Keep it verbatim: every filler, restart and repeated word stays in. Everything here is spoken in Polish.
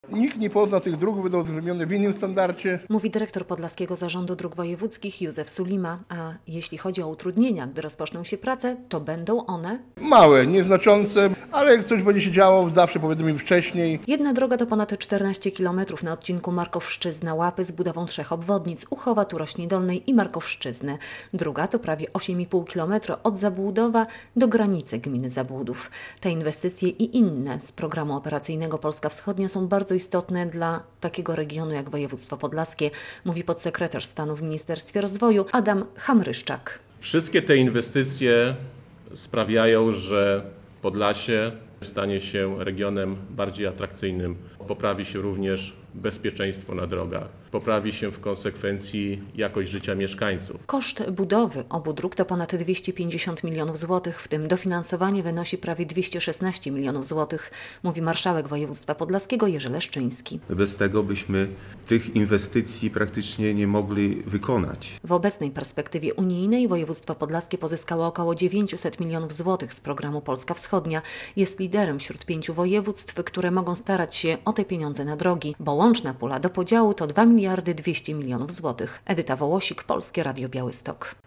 Nikt nie pozna tych dróg, będą zrobione w innym standardzie. Mówi dyrektor Podlaskiego Zarządu Dróg Wojewódzkich Józef Sulima. A jeśli chodzi o utrudnienia, gdy rozpoczną się prace, to będą one Małe, nieznaczące, ale jak coś będzie się działo, zawsze powiedzmy wcześniej. Jedna droga to ponad czternaście kilometrów na odcinku Markowszczyzna-Łapy z budową trzech obwodnic, Uchowa, Turośni Dolnej i Markowszczyzny. Druga to prawie osiem i pół kilometra od Zabłudowa do granicy gminy Zabłudów. Te inwestycje i inne z programu operacyjnego Polska Wschodnia są bardzo istotne dla takiego regionu jak województwo podlaskie, mówi podsekretarz stanu w Ministerstwie Rozwoju Adam Hamryszczak. Wszystkie te inwestycje sprawiają, że Podlasie stanie się regionem bardziej atrakcyjnym. Poprawi się również bezpieczeństwo na drogach. Poprawi się w konsekwencji jakość życia mieszkańców. Koszt budowy obu dróg to ponad dwieście pięćdziesiąt milionów złotych, w tym dofinansowanie wynosi prawie dwieście szesnaście milionów złotych, mówi marszałek województwa podlaskiego Jerzy Leszczyński. Bez tego byśmy tych inwestycji praktycznie nie mogli wykonać. W obecnej perspektywie unijnej województwo podlaskie pozyskało około dziewięćset milionów złotych z programu Polska Wschodnia. Jest liderem wśród pięciu województw, które mogą starać się o te pieniądze na drogi, bo łączna pula do podziału to dwa miliardy dwieście milionów złotych. Edyta Wołosik, Polskie Radio Białystok.